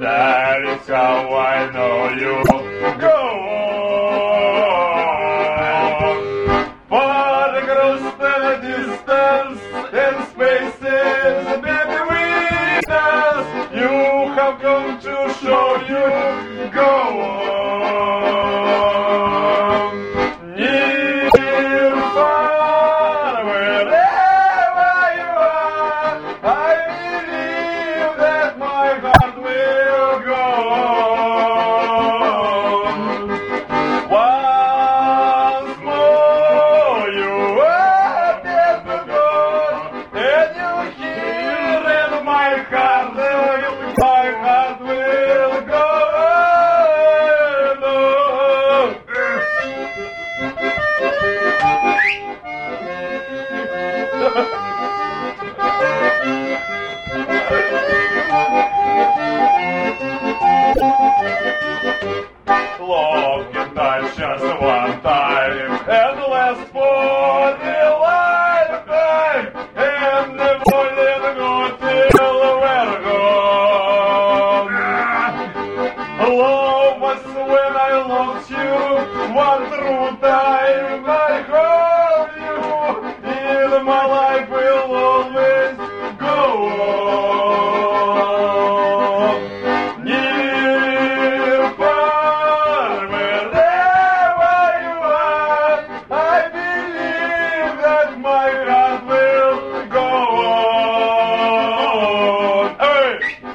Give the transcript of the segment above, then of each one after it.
that is how I know you. Go on. Far across the distance and spaces between us, you have come to show you. Go on. Near, far, wherever you are, I believe that my heart will go on. Once more you appear to God, and you hear in my heart will go Love can touch just one time and last for the lifetime, and never let go till we're gone. Love was when I loved you, one true time I hold you, in my life will always go on. Near, far, wherever you are, I believe that my heart will go on. Hey!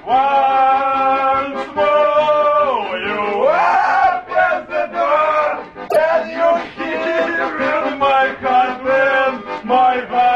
Once more you open the door, and you hear in my heart when my heart